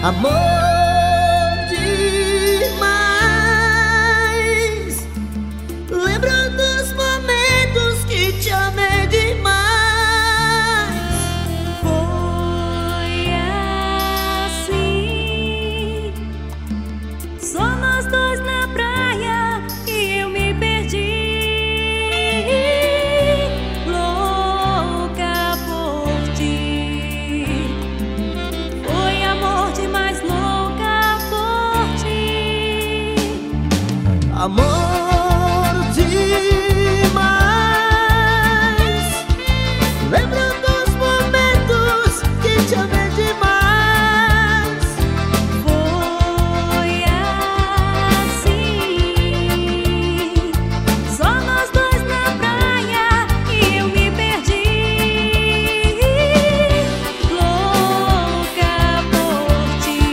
Amor demais. Lembro dos momentos que te amei demais. Foi assim, só nós dois na praia e eu me perdi. Louca por ti. Foi amor demais, louca por ti. Amor demais. Lembro dos momentos que te amei demais. Foi assim, só nós dois na praia e eu me perdi. Louca por ti.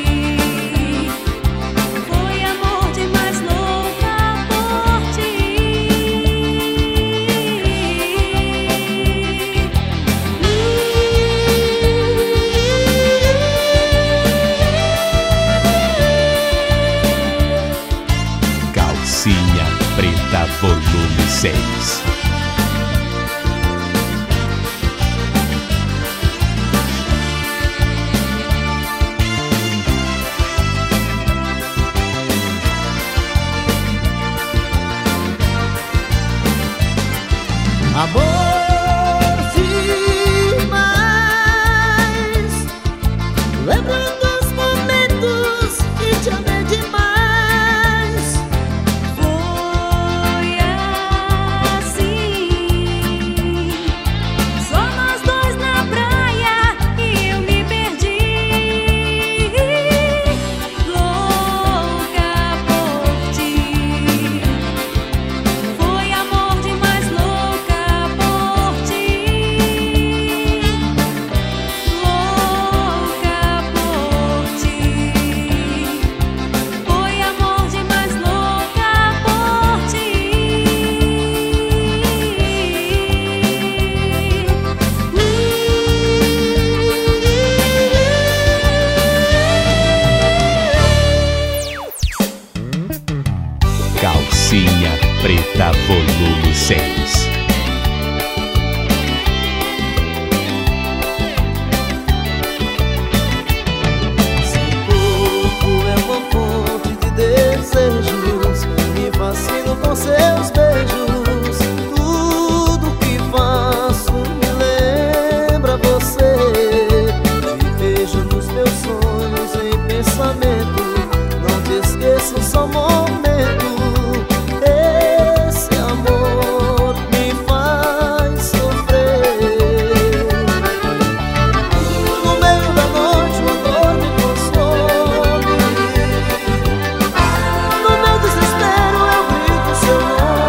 Foi amor demais, louca por ti. Calcinha Preta Volume 6. Amor demais. Lembro dos momentos que te amei demais. Foi assim, só nós dois na praia e eu me perdi. Louca por ti. Foi amor demais, louca por ti. Louca por ti. Foi amor demais, louca por ti. Calcinha Preta Volume 6. Seu corpo é uma fonte de desejos. Me fascino com seus beijos. Tudo que faço me lembra você. Te vejo nos meus sonhos em pensamento. Não te esqueço só um momento. Esse amor me faz sofrer. No meio da noite uma dor me consome. No meu desespero eu grito seu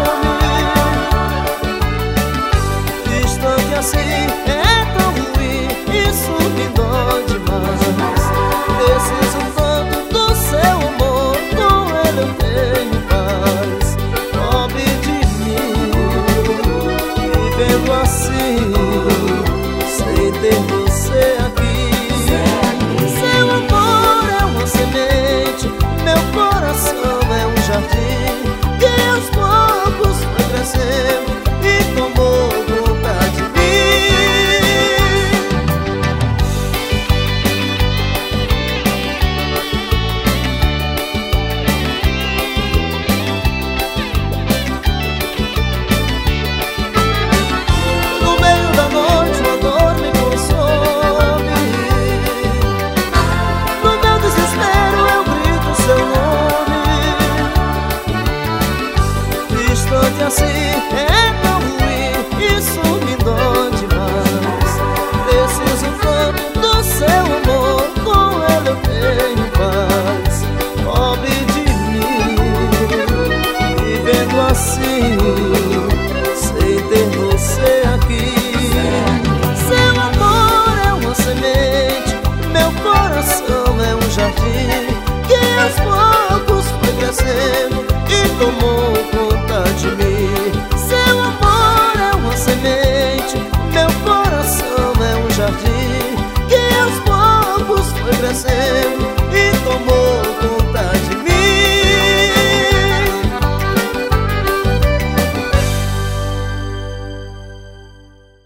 nome. Distante assim é tão ruim, isso me dói demais. Preciso tanto do seu amor, com ele eu tenho paz. Pobre de mim, vivendo assim, sem ter você aqui. Seu amor é uma semente, meu coração é um jardim, que aos poucos foi crescendo e tomou conta de mim. No meio da noite uma dor me consome. No meu desespero eu grito seu nome. Distante assim é tão ruim, isso me dói demais. Preciso tanto do seu amor, com ele eu tenho paz. Pobre de mim, vivendo assim, sem ter você aqui. Seu amor é uma semente, meu coração é um jardim, que aos poucos foi crescendo e tomou